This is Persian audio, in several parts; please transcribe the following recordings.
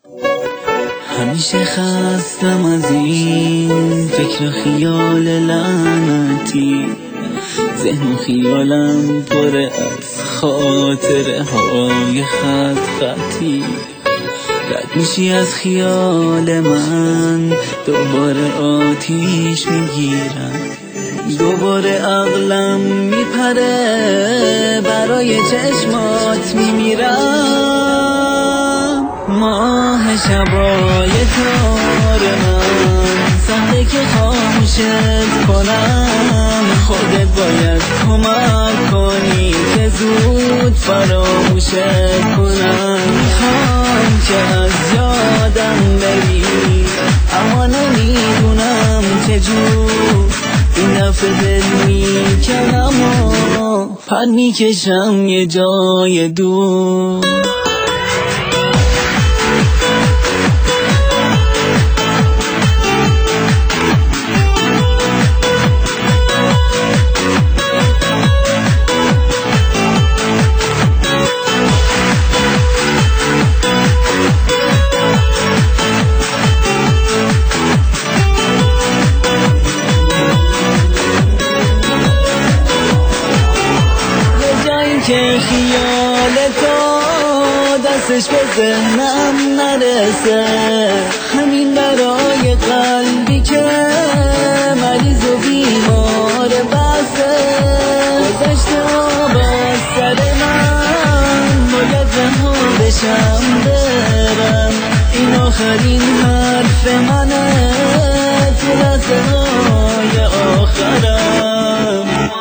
همیشه خستم از این فکر و خیال لعنتی، ذهن و خیالم پر از خاطره های خط خطی. رد میشی از خیال من، دوباره آتیش میگیرم، دوباره عقلم میپره، برای چشمات میمیرم. ماه شبای تار من، سخته که خاموشت کنم، خودت باید کمک کنی که زود فراموشت کنم. میخوام که از یادم بری، اما نمیدونم چجور. این دفعه دل میکنم و پر میکشم یه جای دور. که خیال تو دستش به ذهنم نرسه، همین برای قلبی که مریض و بیمار بسه. گذشته ها با سر من، باید رها بشم برم. این آخرین حرف منه تو لحظه های آخرم.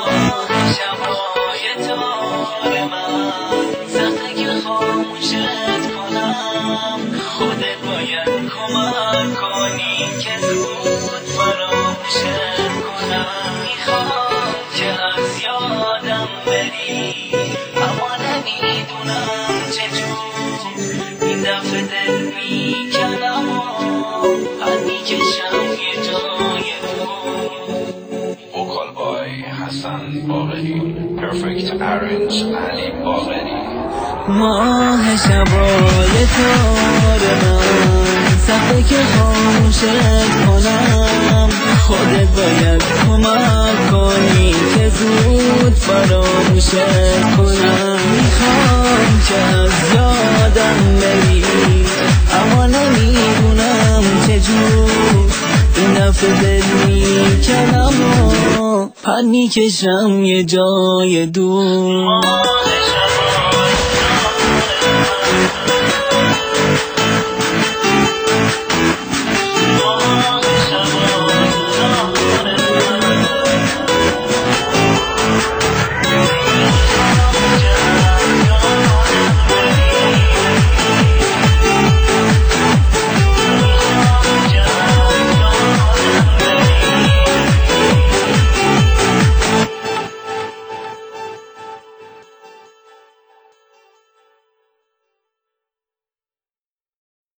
خودت باید کمک کنی که زود فراموشت کنم. میخوام که از یادم بری، اما نمیدونم چجور. این دفعه دل میکنم و پر میکشم یه جای دور. وکال بای حسن باقری، پرفکت ارنج علی باقری. ماه شبای تار من، سخته که خاموشت کنم، خودت باید کمک کنی که زود فراموشت کنم. میخوام که از یادم بری، اما نمیدونم چجور. این دفعه دل میکنم و پر میکشم یه جای دور.